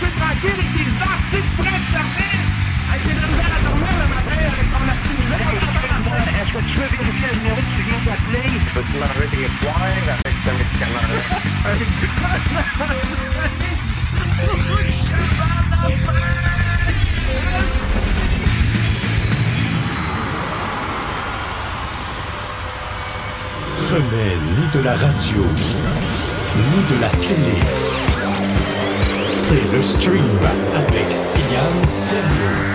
coucher tranquille avec tes artistes prêts de fermer. Avec tes misères à dormir le matin avec ton artiste. Est-ce que tu veux vérifier le numéro que tu viens d'appeler? Peux-tu m'enlever des points avec ce médicament-là? Ce n'est ni de la radio, ni de la télé. C'est le stream avec Yann Terriot.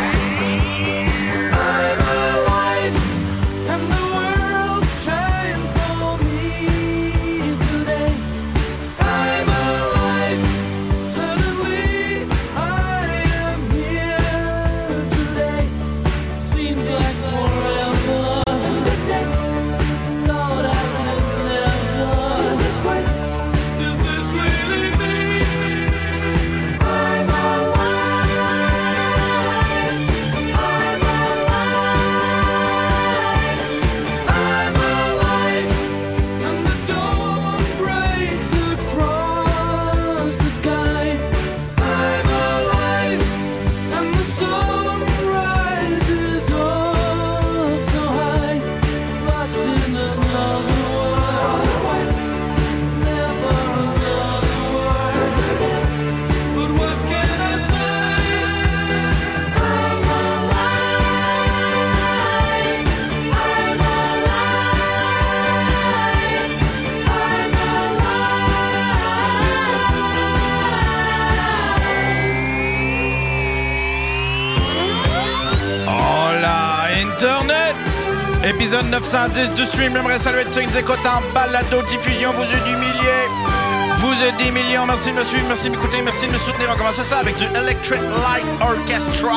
Épisode 910 du stream. J'aimerais saluer ceux qui nous écoutent en balado-diffusion. Vous êtes des milliers. Vous êtes des millions. Merci de me suivre, merci de m'écouter, merci de me soutenir. On commence ça avec du Electric Light Orchestra.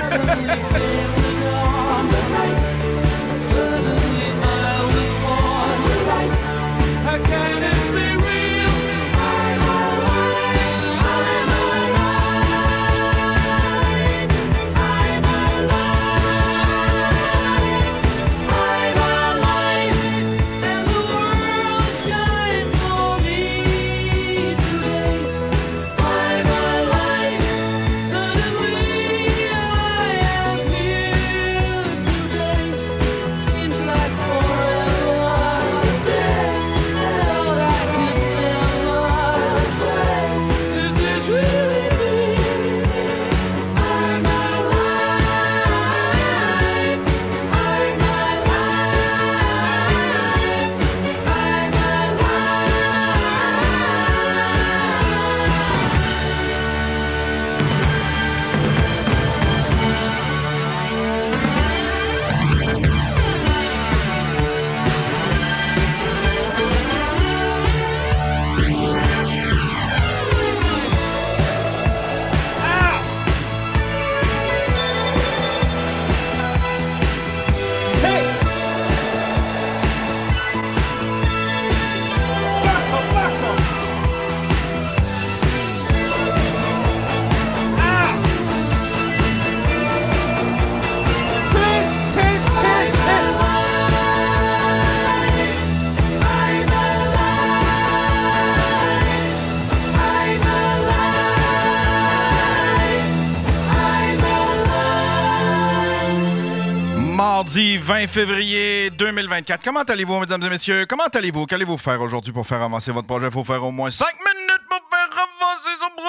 Mardi 20 février 2024. Comment allez-vous, mesdames et messieurs? Comment allez-vous? Qu'allez-vous faire aujourd'hui pour faire avancer votre projet? Il faut faire au moins 5 minutes pour faire avancer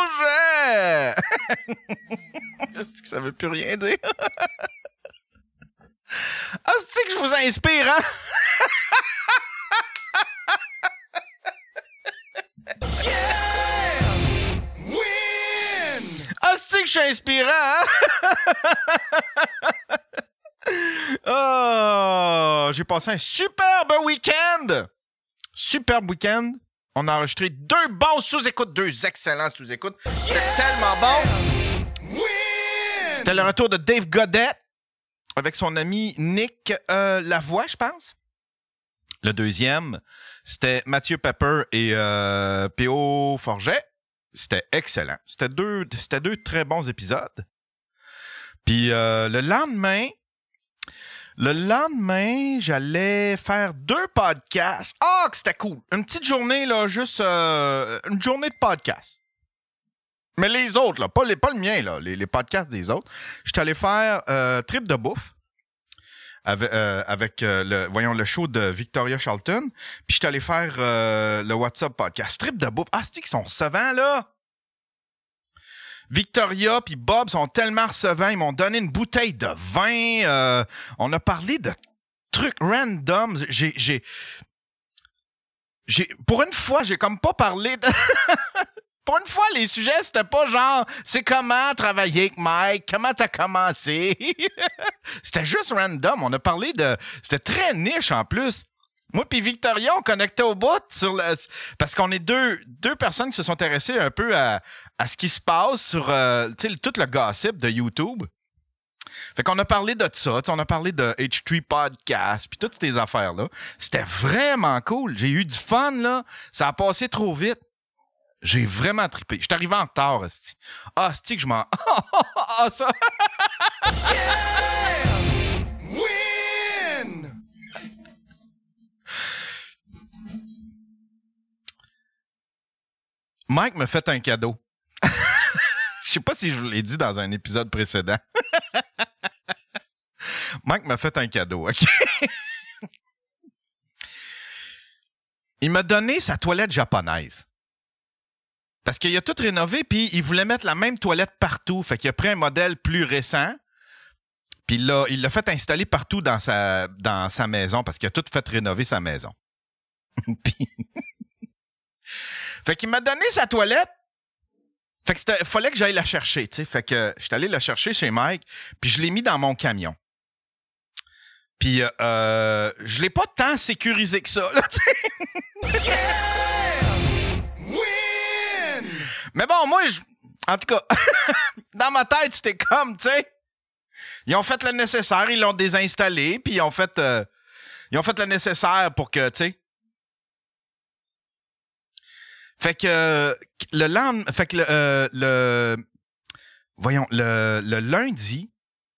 son projet! Est-ce que ça veut plus rien dire? Ah, c'est que je vous inspire, hein? Ah, c'est que je suis inspirant, hein? Oh, j'ai passé un superbe week-end. Superbe week-end. On a enregistré 2 bons sous-écoutes, 2 excellents sous-écoutes. C'était tellement bon. C'était le retour de Dave Godet avec son ami Nick Lavoie, je pense. Le deuxième, c'était Mathieu Pepper et P.O. Forget. C'était excellent. C'était deux très bons épisodes. Puis le lendemain, j'allais faire 2 podcasts. Ah, que c'était cool. Une petite journée, là, juste une journée de podcast. Mais les autres, là, pas le mien, là, les podcasts des autres. Je suis allé faire Trip de bouffe avec le show de Victoria Charlton. Puis je suis allé faire le WhatsApp podcast. Trip de bouffe. Ah, c'est-tu qu'ils sont recevants, là? Victoria puis Bob sont tellement recevants. Ils m'ont donné une bouteille de vin. On a parlé de trucs random. Pour une fois, j'ai comme pas parlé de... Pour une fois, les sujets, c'était pas genre, c'est comment travailler avec Mike, comment t'as commencé. C'était juste random. On a parlé de... C'était très niche, en plus. Moi puis Victoria, on connectait au bout parce qu'on est deux personnes qui se sont intéressées un peu à ce qui se passe sur tout le gossip de YouTube. Fait qu'on a parlé de ça, on a parlé de H3 Podcast puis toutes ces affaires-là. C'était vraiment cool. J'ai eu du fun, là. Ça a passé trop vite. J'ai vraiment trippé. Je suis arrivé en retard, asti. Ah, asti que je m'en... Ah, ça... Yeah! Win! Mike m'a fait un cadeau. Je sais pas si je vous l'ai dit dans un épisode précédent. Mike m'a fait un cadeau, OK? Il m'a donné sa toilette japonaise. Parce qu'il a tout rénové, puis il voulait mettre la même toilette partout. Fait qu'il a pris un modèle plus récent, puis il l'a fait installer partout dans sa maison, parce qu'il a tout fait rénover sa maison. Puis... Fait qu'il m'a donné sa toilette. Fait que fallait que j'aille la chercher, tu sais. Fait que je suis allé la chercher chez Mike, puis je l'ai mis dans mon camion. Puis je l'ai pas tant sécurisé que ça, là, tu sais. Yeah! Win! Mais bon, moi, en tout cas, dans ma tête, c'était comme, tu sais, ils ont fait le nécessaire, ils l'ont désinstallé, puis ils ont fait le nécessaire pour que, tu sais. Fait que le lendemain, fait que le lundi,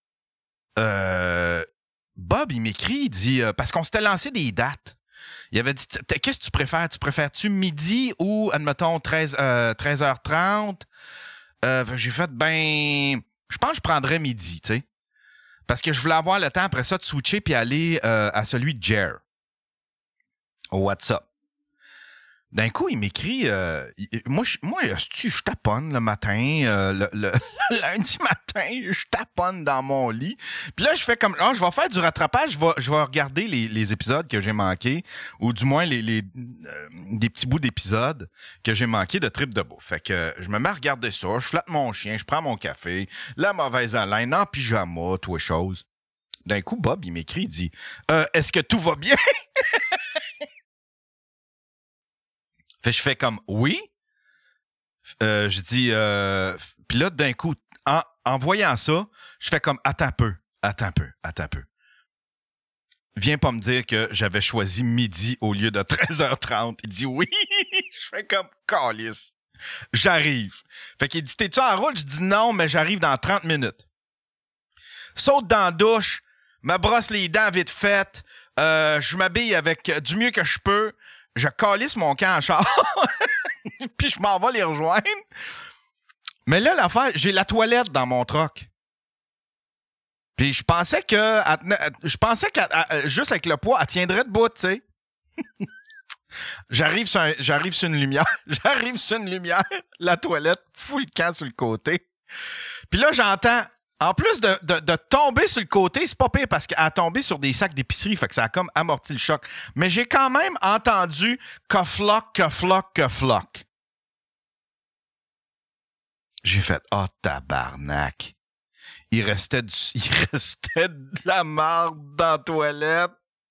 Bob, il m'écrit, il dit, parce qu'on s'était lancé des dates. Il avait dit, qu'est-ce que tu préfères? Tu préfères-tu midi ou, admettons, 13h30? J'ai fait, je pense que je prendrais midi, tu sais. Parce que je voulais avoir le temps après ça de switcher puis aller à celui de Jer. Au WhatsApp. D'un coup, il m'écrit, moi, je taponne le matin, le lundi matin, je taponne dans mon lit. Puis là, je fais comme, je vais faire du rattrapage, je vais regarder les épisodes que j'ai manqués, ou du moins des petits bouts d'épisodes que j'ai manqués de Trip de bouffe. Fait que je me mets à regarder ça, je flatte mon chien, je prends mon café, la mauvaise haleine, en pyjama, tout les choses. D'un coup, Bob, il m'écrit, il dit, est-ce que tout va bien? Fait je fais comme oui. Je dis puis là d'un coup en voyant ça, je fais comme attends un peu. Viens pas me dire que j'avais choisi midi au lieu de 13h30. Il dit oui. Je fais comme calice. J'arrive. Fait qu'il dit t'es-tu en route? Je dis non, mais j'arrive dans 30 minutes. Saute dans la douche, me brosse les dents vite fait, je m'habille avec du mieux que je peux. Je calisse mon camp en char, puis je m'en vais les rejoindre. Mais là, l'affaire, j'ai la toilette dans mon truck. Puis je pensais que juste avec le poids, elle tiendrait debout, tu sais. J'arrive sur une lumière, la toilette fout le camp sur le côté. Puis là, j'entends... En plus de tomber sur le côté, c'est pas pire parce qu'elle a tombé sur des sacs d'épicerie, fait que ça a comme amorti le choc. Mais j'ai quand même entendu que floc. J'ai fait « Oh, tabarnak! » Il restait de la marde dans la toilette.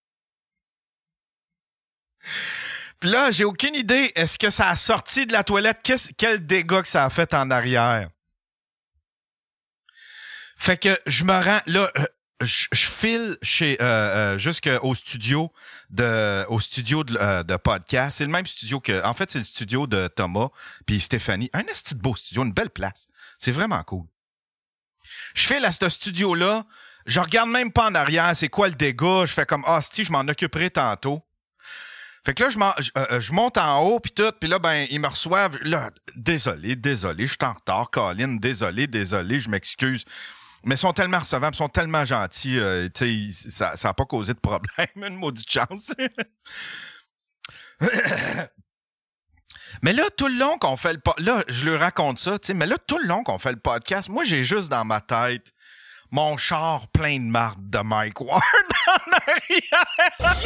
Puis là, j'ai aucune idée. Est-ce que ça a sorti de la toilette? Quel dégât que ça a fait en arrière? Fait que je me rends là, je file jusqu'au studio de podcast. C'est le même studio en fait, c'est le studio de Thomas puis Stéphanie. Un esti de beau studio, une belle place. C'est vraiment cool. Je file à ce studio-là. Je regarde même pas en arrière. C'est quoi le dégât? Je fais comme, si, je m'en occuperai tantôt. Fait que là, je monte en haut, puis tout, puis là, ben, ils me reçoivent. Là, désolé, je suis en retard, Colin, désolé, je m'excuse. Mais ils sont tellement recevables, ils sont tellement gentils, tu sais, ça n'a pas causé de problème, une maudite chance. Mais là, tout le long qu'on fait le podcast, là, je leur raconte ça, tu sais, mais là, tout le long qu'on fait le podcast, moi, j'ai juste dans ma tête mon char plein de marde de Mike Ward en arrière.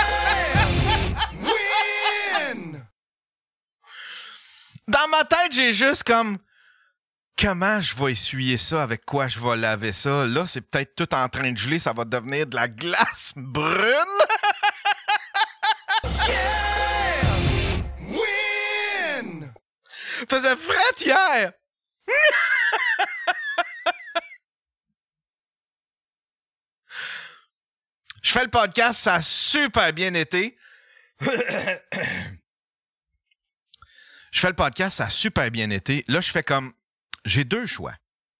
Win! Dans ma tête, j'ai juste comme... Comment je vais essuyer ça? Avec quoi je vais laver ça? Là, c'est peut-être tout en train de geler. Ça va devenir de la glace brune. Yeah! Win! Faisait fret hier. Je fais le podcast. Ça a super bien été. Je fais le podcast. Ça a super bien été. Là, je fais comme... J'ai deux choix.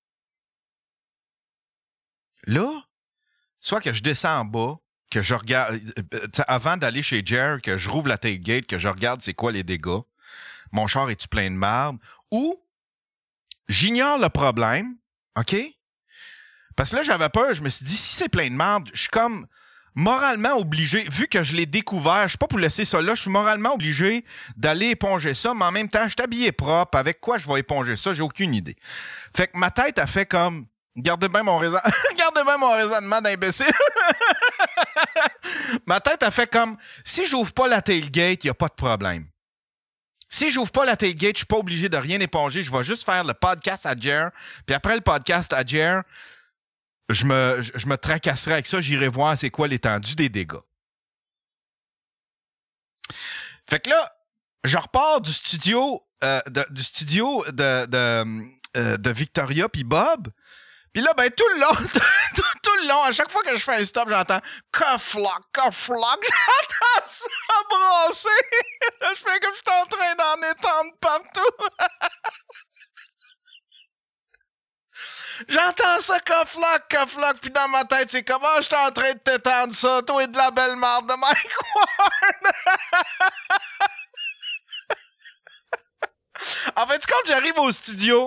Là, soit que je descends en bas, que je regarde... Avant d'aller chez Jer, que je rouvre la tailgate, que je regarde c'est quoi les dégâts. Mon char est-tu plein de marde? Ou j'ignore le problème, OK? Parce que là, j'avais peur. Je me suis dit, si c'est plein de marde, je suis comme moralement obligé, vu que je l'ai découvert, je suis pas pour laisser ça là, je suis moralement obligé d'aller éponger ça, mais en même temps, je suis habillé propre. Avec quoi je vais éponger ça? J'ai aucune idée. Fait que ma tête a fait comme... Gardez bien mon raisonnement d'imbécile. Ma tête a fait comme... Si j'ouvre pas la tailgate, il n'y a pas de problème. Si j'ouvre pas la tailgate, je suis pas obligé de rien éponger. Je vais juste faire le podcast à Jer. Puis après le podcast à Jer, je me tracasserai avec ça. J'irai voir c'est quoi l'étendue des dégâts. Fait que là, je repars du studio de Victoria puis Bob. Puis là, ben tout le long, à chaque fois que je fais un stop, j'entends Koflock. J'entends ça brasser. Là, je fais comme je suis en train d'en étendre partout. J'entends ça Koflock. Puis dans ma tête, c'est comme, je suis en train de t'étendre ça. Toi et de la belle marde de Mike Ward. En fait, quand j'arrive au studio...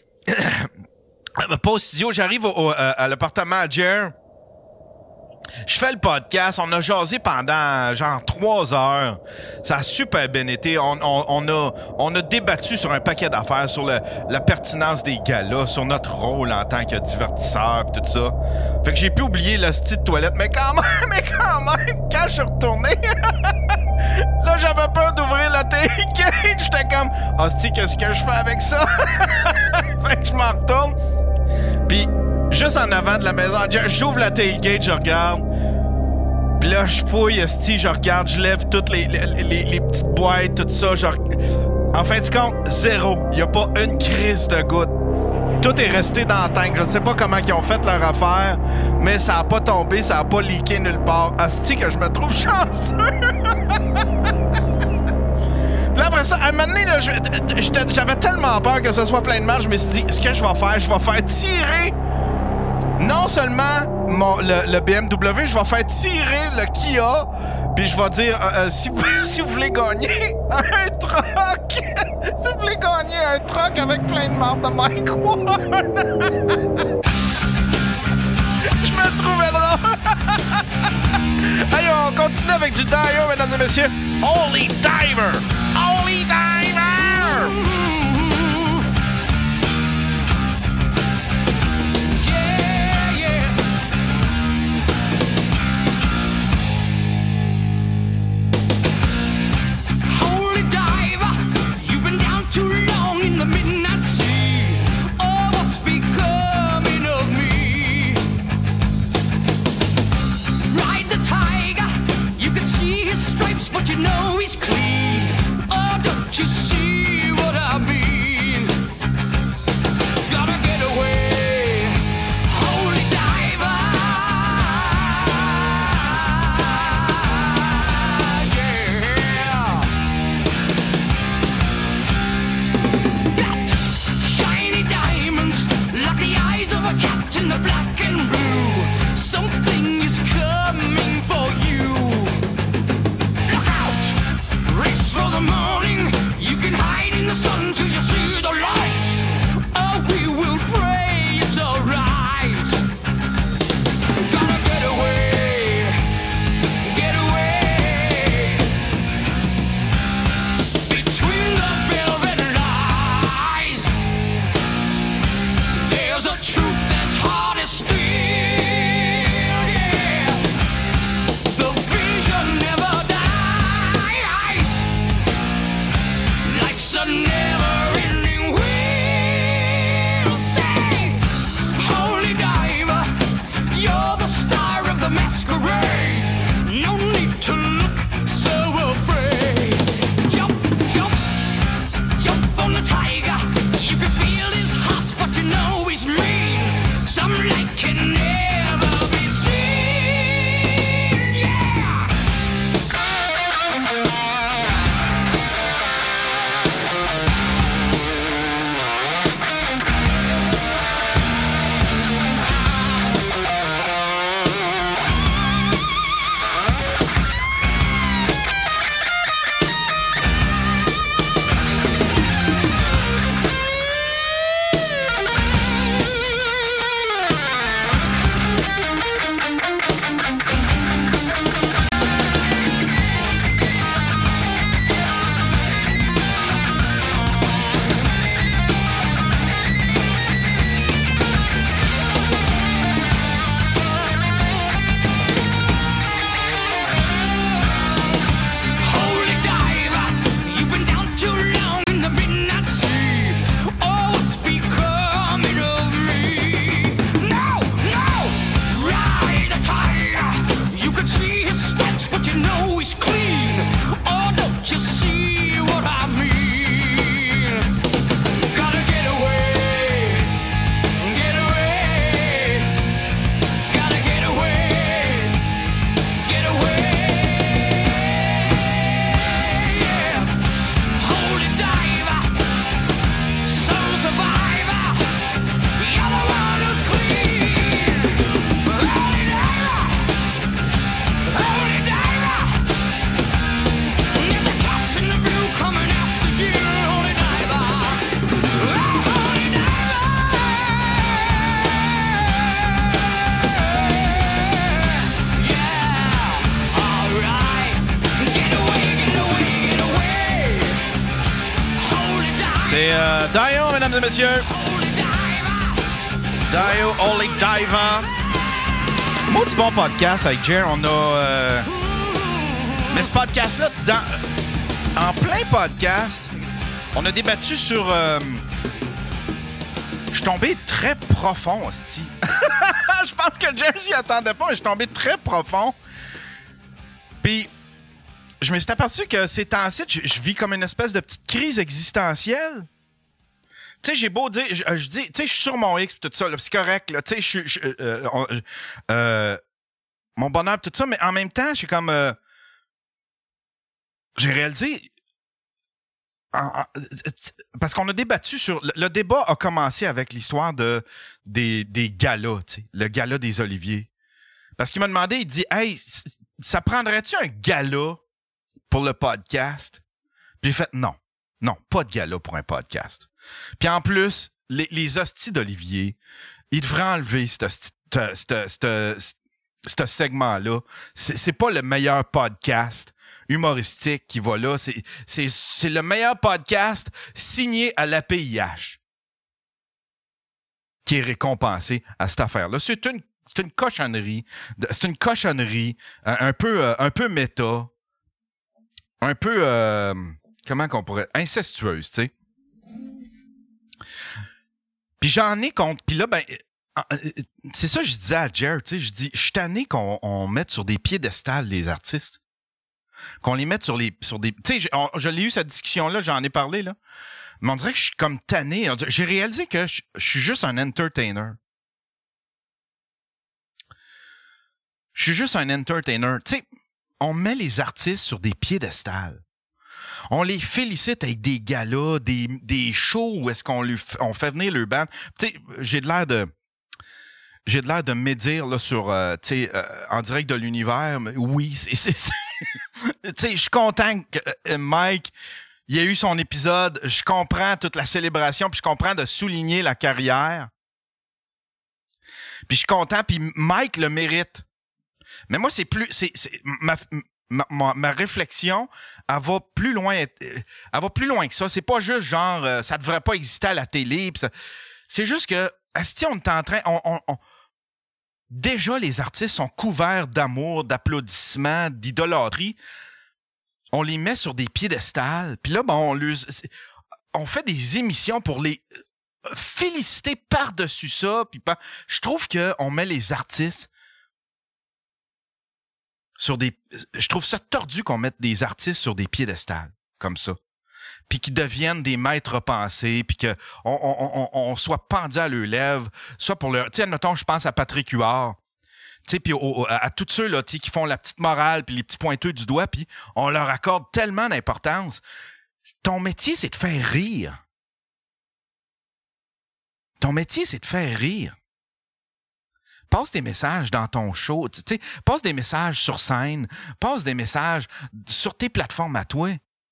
Pas au studio, j'arrive à l'appartement à Jer. Je fais le podcast, on a jasé pendant genre 3 heures. Ça a super bien été. On a débattu sur un paquet d'affaires, sur la pertinence des galas, sur notre rôle en tant que divertisseur pis tout ça. Fait que j'ai pu oublier le style de toilette, mais quand même, quand je suis retourné, là j'avais peur d'ouvrir la tailgate. J'étais comme, hostie, qu'est-ce que je fais avec ça? Fait que je m'en retourne. Puis, juste en avant de la maison, j'ouvre la tailgate, je regarde. Puis là, je fouille, je regarde, je lève toutes les petites boîtes, tout ça. En fin de compte, zéro. Il n'y a pas une crise de goutte. Tout est resté dans la tank. Je ne sais pas comment ils ont fait leur affaire, mais ça n'a pas tombé, ça n'a pas leaké nulle part. Asti que je me trouve chanceux! Puis là, après ça, à un moment donné, là, j'avais tellement peur que ça soit plein de marge, je me suis dit, ce que je vais faire tirer non seulement le BMW, je vais faire tirer le Kia, puis je vais dire, si vous voulez gagner un truck, si vous voulez gagner un truck avec plein de marde de Mike Ward. Je me trouvais drôle. Allez, on continue avec du Dio, mesdames et messieurs. Holy Diver! Holy Diver! Yeah, yeah. Holy Diver, you've been down too long in the midnight sea. Oh, what's becoming of me? Ride the tiger, you can see his stripes, but you know he's clean. Oh, don't you see what I mean? Gotta get away, holy diver. Yeah. That shiny diamonds, like the eyes of a cat in the black and blue. Something is coming for you. Look out! C'est Dio, mesdames et messieurs. Dio, Holy Diver. Maudit bon podcast avec Jer. On a... Mais ce podcast-là, en plein podcast, on a débattu sur... Je suis tombé très profond, hostie. Je pense que Jer s'y attendait pas, mais je suis tombé très profond. Puis... je me suis aperçu que ces temps-ci, je vis comme une espèce de petite crise existentielle. Tu sais, j'ai beau dire, je dis, tu sais, je suis sur mon X pis tout ça, là, c'est correct, là, tu sais, mon bonheur pis tout ça, mais en même temps, je suis comme, j'ai réalisé, parce qu'on a débattu sur, le débat a commencé avec l'histoire des galas, tu sais, le gala des Oliviers. Parce qu'il m'a demandé, il dit, hey, ça prendrait-tu un gala pour le podcast? Puis j'ai fait non, pas de gala pour un podcast. Puis en plus, les hosties d'Olivier, ils devraient enlever ce segment-là. C'est pas le meilleur podcast humoristique qui va là. C'est le meilleur podcast signé à l'APIH qui est récompensé à cette affaire-là. C'est une cochonnerie. C'est une cochonnerie un peu méta. Un peu, comment qu'on pourrait... incestueuse, tu sais. Puis j'en ai contre... Puis là, ben, c'est ça que je disais à Jer, tu sais, je dis, je suis tanné qu'on mette sur des piédestals les artistes. Qu'on les mette sur des... Tu sais, je l'ai eu, cette discussion-là, j'en ai parlé, là. Mais on dirait que je suis comme tanné. J'ai réalisé que je suis juste un entertainer. Je suis juste un entertainer. Tu sais, on met les artistes sur des piédestals. On les félicite avec des galas, des shows où est-ce on fait venir le band. Tu sais, j'ai de l'air de médire là sur tu sais en direct de l'univers, mais oui, c'est tu sais, je suis content que Mike il a eu son épisode, je comprends toute la célébration, puis je comprends de souligner la carrière. Puis je suis content, puis Mike le mérite. Mais moi, c'est plus... Ma réflexion, elle va plus loin que ça. C'est pas juste genre, ça devrait pas exister à la télé. C'est juste que, si on est en train... déjà, les artistes sont couverts d'amour, d'applaudissements, d'idolâtrie. On les met sur des piédestals. Puis là, ben, on fait des émissions pour les féliciter par-dessus ça. Puis je trouve qu'on met les artistes je trouve ça tordu qu'on mette des artistes sur des piédestals comme ça, puis qu'ils deviennent des maîtres pensés, puis que on soit pendu à leurs lèvres, soit pour leur... Tu sais, admettons, je pense à Patrick Huard, tu sais, puis à tous ceux là, qui font la petite morale, puis les petits pointeux du doigt, puis on leur accorde tellement d'importance. Ton métier, c'est de faire rire. Ton métier, c'est de faire rire. Passe des messages dans ton show, tu sais, passe des messages sur scène, passe des messages sur tes plateformes à toi.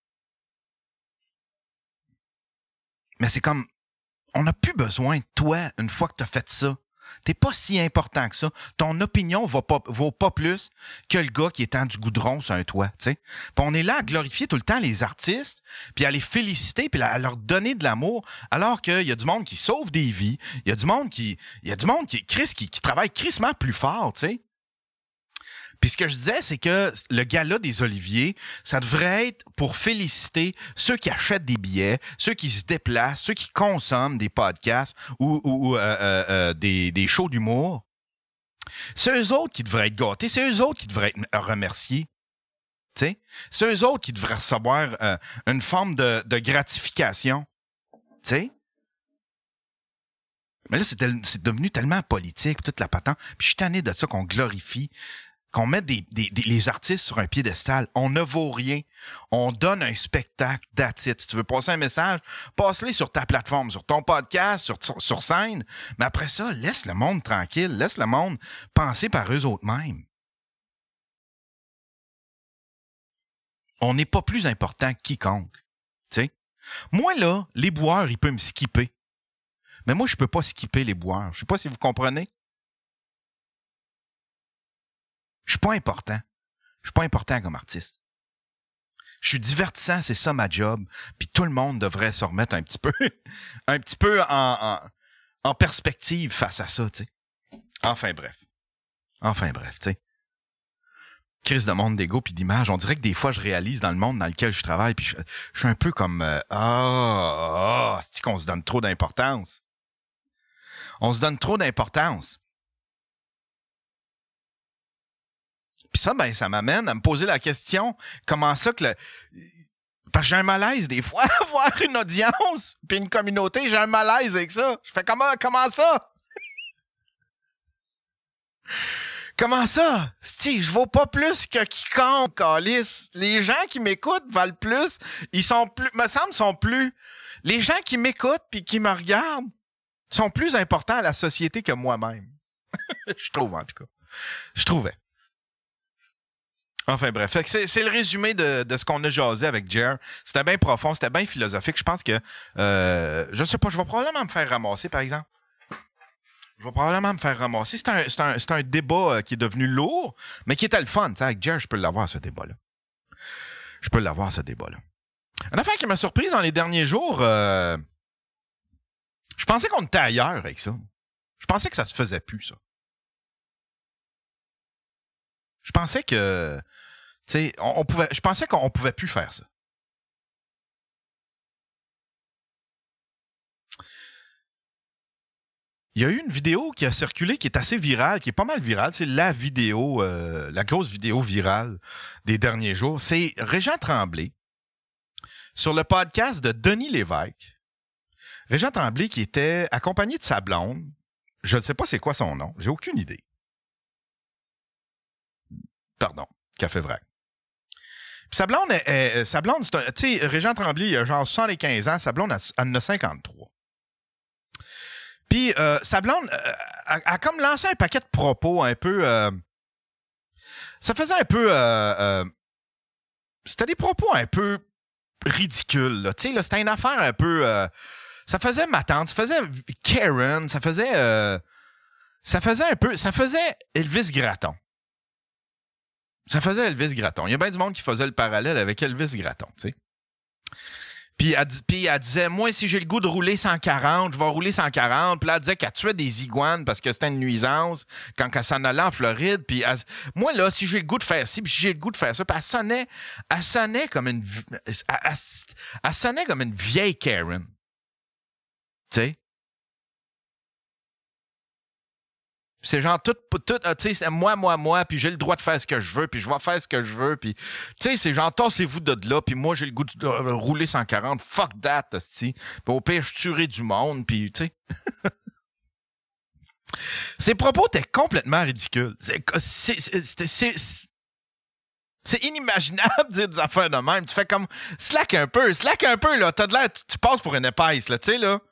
Mais c'est comme, on n'a plus besoin de toi une fois que tu as fait ça. T'es pas si important que ça. Ton opinion vaut pas plus que le gars qui est en du goudron sur un toit, tu sais. Puis on est là à glorifier tout le temps les artistes, puis à les féliciter, puis à leur donner de l'amour, alors qu'il y a du monde qui sauve des vies, il y a du monde qui travaille crissement plus fort, tu sais. Puis ce que je disais, c'est que le gala des Oliviers, ça devrait être pour féliciter ceux qui achètent des billets, ceux qui se déplacent, ceux qui consomment des podcasts ou des shows d'humour. C'est eux autres qui devraient être gâtés, c'est eux autres qui devraient être remerciés. T'sais? C'est eux autres qui devraient recevoir une forme de gratification. T'sais? Mais là, c'est devenu tellement politique, toute la patente. Puis je suis tanné de ça qu'on glorifie, qu'on met les artistes sur un piédestal. On ne vaut rien. On donne un spectacle that's it. Si tu veux passer un message, passe-les sur ta plateforme, sur ton podcast, sur scène. Mais après ça, laisse le monde tranquille. Laisse le monde penser par eux autres mêmes. On n'est pas plus important que quiconque. T'sais? Moi, là, les boueurs, ils peuvent me skipper. Mais moi, je peux pas skipper les boueurs. Je sais pas si vous comprenez. Je suis pas important. Je suis pas important comme artiste. Je suis divertissant, c'est ça ma job. Puis tout le monde devrait se remettre un petit peu en perspective face à ça, tu sais. Enfin bref, tu sais. Crise de monde d'ego puis d'image. On dirait que des fois, je réalise dans le monde dans lequel je travaille, puis je suis un peu comme c'est qu'on se donne trop d'importance. On se donne trop d'importance. Puis ça, ben, ça m'amène à me poser la question, comment ça que parce que j'ai un malaise des fois, avoir une audience puis une communauté, j'ai un malaise avec ça. Je fais comment ça? Comment ça? Steve, je vaux pas plus que quiconque, câlisse. Les gens qui m'écoutent valent plus. Ils sont plus, me semble, sont plus. Les gens qui m'écoutent puis qui me regardent sont plus importants à la société que moi-même. Je trouve, en tout cas. Je trouvais. Enfin bref, fait que c'est le résumé de ce qu'on a jasé avec Jer. C'était bien profond, c'était bien philosophique. Je pense que, je sais pas, je vais probablement me faire ramasser, par exemple. C'est un débat qui est devenu lourd, mais qui était le fun. T'sais, avec Jer, je peux l'avoir, ce débat-là. Une affaire qui m'a surprise dans les derniers jours, je pensais qu'on était ailleurs avec ça. Je pensais que ça se faisait plus, ça. Je pensais que, tu sais, je pensais qu'on pouvait plus faire ça. Il y a eu une vidéo qui a circulé, qui est assez virale, qui est pas mal virale. C'est la vidéo, la grosse vidéo virale des derniers jours. C'est Régent Tremblay, sur le podcast de Denis Lévesque. Régent Tremblay qui était accompagné de sa blonde. Je ne sais pas c'est quoi son nom. J'ai aucune idée. Pardon, Café Vrac. Puis sa blonde, c'est un, tu sais, Régent Tremblay, il a genre 75 ans, sa blonde, elle en a 53. Puis sa blonde a comme lancé un paquet de propos un peu... ça faisait un peu... c'était des propos un peu ridicules, là. Tu sais, là, c'était une affaire un peu... ça faisait ma tante, ça faisait Karen, ça faisait un peu... Ça faisait Elvis Gratton. Il y a bien du monde qui faisait le parallèle avec Elvis Gratton, tu sais. Puis elle disait, moi, si j'ai le goût de rouler 140, je vais rouler 140. Puis là, elle disait qu'elle tuait des iguanes parce que c'était une nuisance quand elle s'en allait en Floride. Puis moi, là, si j'ai le goût de faire ci, puis si j'ai le goût de faire ça. Puis elle sonnait comme une vieille Karen. Tu sais? C'est genre tout tu sais, c'est moi, puis j'ai le droit de faire ce que je veux, puis je vais faire ce que je veux, puis tu sais, c'est genre, tassez-vous de là, puis moi, j'ai le goût de rouler 140, fuck that, hostie. Puis au pire, je tuerai du monde, puis tu sais. Ces propos étaient complètement ridicules. C'est inimaginable de dire des affaires de même. Tu fais comme, slack un peu, là, t'as de l'air, tu passes pour une épaisse, là, tu sais, là.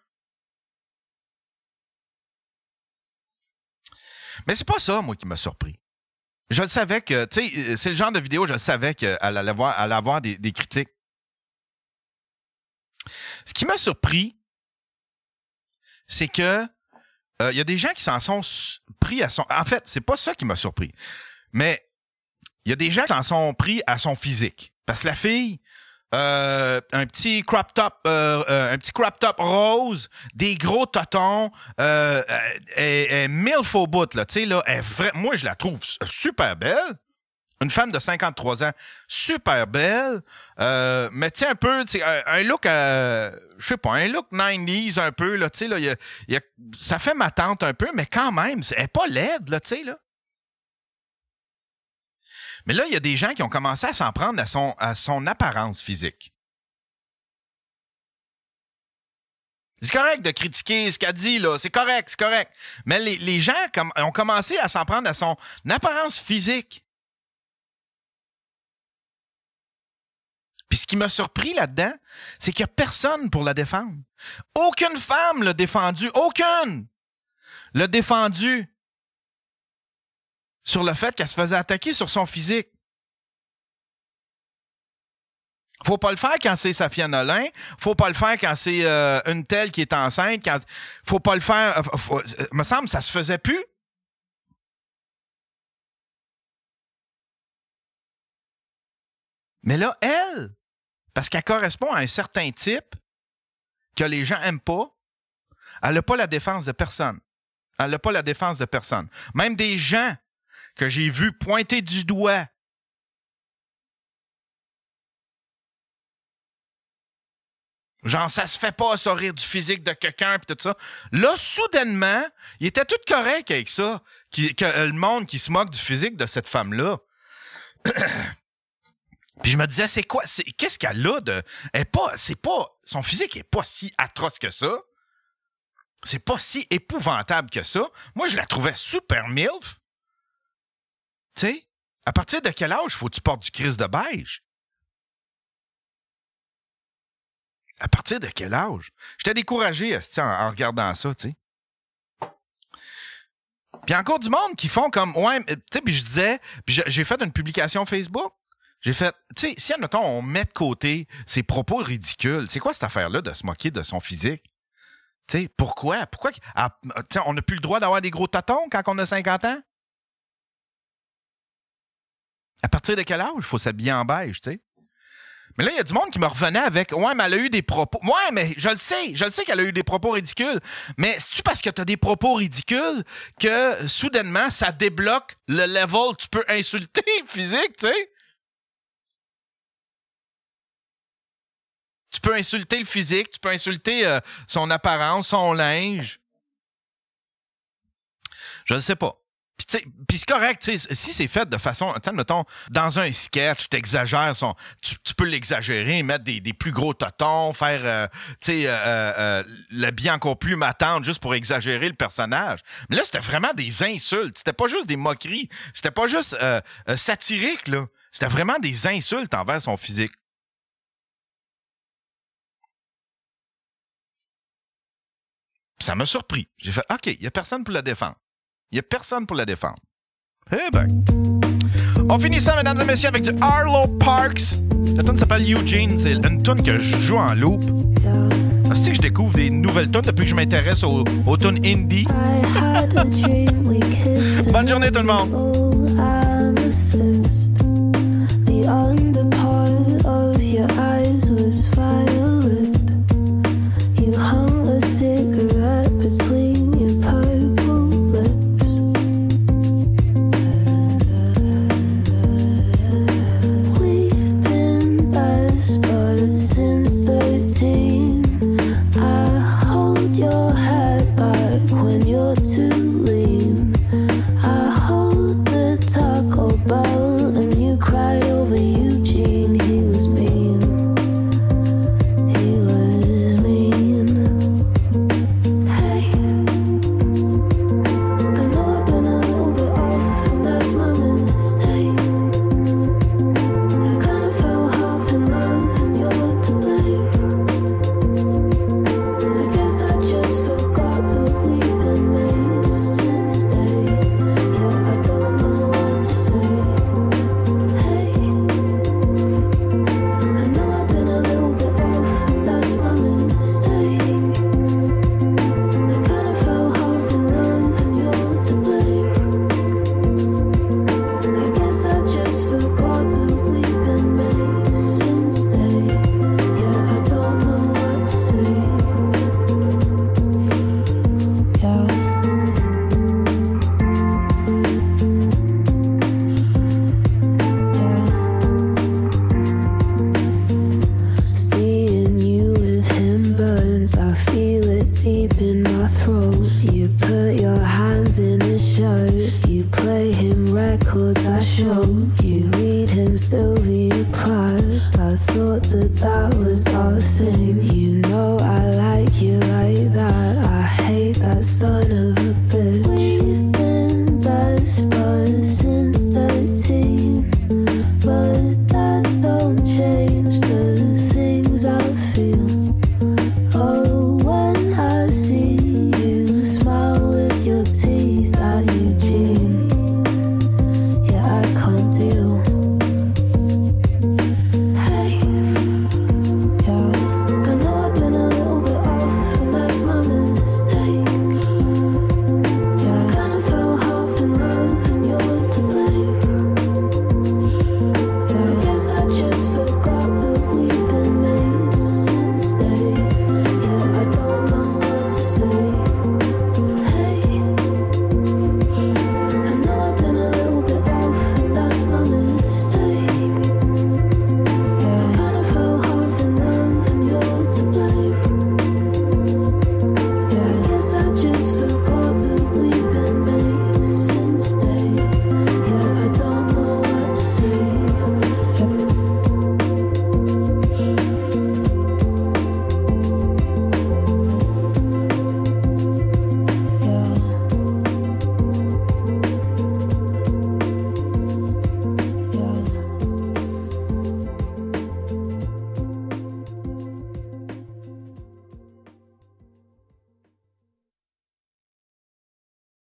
Mais c'est pas ça, moi, qui m'a surpris. Je le savais que, tu sais, c'est le genre de vidéo, je le savais qu'elle allait avoir des critiques. Ce qui m'a surpris, c'est que il y a des gens qui s'en sont pris à son... En fait, c'est pas ça qui m'a surpris. Mais il y a des gens qui s'en sont pris à son physique. Parce que la fille... un petit crop top rose, des gros totons, milf au bout, là, tu sais, là, moi, je la trouve super belle. Une femme de 53 ans, super belle, mais tu sais, un peu, tu sais, un look, je sais pas, un look 90s un peu, là, tu sais, là, ça fait ma tante un peu, mais quand même, elle est pas laide, là, tu sais, là. Mais là, il y a des gens qui ont commencé à s'en prendre à son apparence physique. C'est correct de critiquer ce qu'elle dit, là. C'est correct. Mais les gens ont commencé à s'en prendre à son apparence physique. Puis ce qui m'a surpris là-dedans, c'est qu'il n'y a personne pour la défendre. Aucune femme l'a défendue. Aucune l'a défendue. Sur le fait qu'elle se faisait attaquer sur son physique. Faut pas le faire quand c'est Safia Nolin. Faut pas le faire quand c'est une telle qui est enceinte. Faut pas le faire... me semble ça se faisait plus. Mais là, elle, parce qu'elle correspond à un certain type que les gens n'aiment pas, elle n'a pas la défense de personne. Elle n'a pas la défense de personne. Même des gens que j'ai vus pointer du doigt. Genre, ça se fait pas, ça, rire du physique de quelqu'un pis tout ça. Là, soudainement, il était tout correct avec ça. Que le monde qui se moque du physique de cette femme-là. Puis je me disais, qu'est-ce qu'elle a de... son physique est pas si atroce que ça. C'est pas si épouvantable que ça. Moi, je la trouvais super milf. Tu sais, à partir de quel âge faut que tu portes du Christ de beige? À partir de quel âge? J'étais découragé en regardant ça, tu sais. Puis encore du monde qui font comme... Ouais, tu sais, puis je disais... Puis j'ai fait une publication Facebook. J'ai fait... Tu sais, si, admettons, on met de côté ses propos ridicules, c'est quoi cette affaire-là de se moquer de son physique? Tu sais, pourquoi? On n'a plus le droit d'avoir des gros totons quand on a 50 ans? À partir de quel âge il faut s'habiller en beige, tu sais? Mais là, il y a du monde qui me revenait avec « Ouais, mais elle a eu des propos... » Ouais, mais je le sais qu'elle a eu des propos ridicules. Mais c'est-tu parce que tu as des propos ridicules que, soudainement, ça débloque le level, tu peux insulter le physique, tu sais? Tu peux insulter le physique, tu peux insulter son apparence, son linge. Je ne sais pas. Puis c'est correct, si c'est fait de façon, mettons, dans un sketch, t'exagères tu peux l'exagérer, mettre des plus gros totons, faire, l'habiller encore plus matante juste pour exagérer le personnage. Mais là, c'était vraiment des insultes. C'était pas juste des moqueries. C'était pas juste satirique, là. C'était vraiment des insultes envers son physique. Puis ça m'a surpris. J'ai fait, OK, il y a personne pour la défendre. Il n'y a personne pour la défendre. Eh ben. On finit ça, mesdames et messieurs, avec du Arlo Parks. La tune s'appelle Eugene. C'est une tune que je joue en loop. C'est que je découvre des nouvelles tunes depuis que je m'intéresse aux tunes indie. Bonne journée, tout le monde. You know I like you like that. I hate that son of a bitch.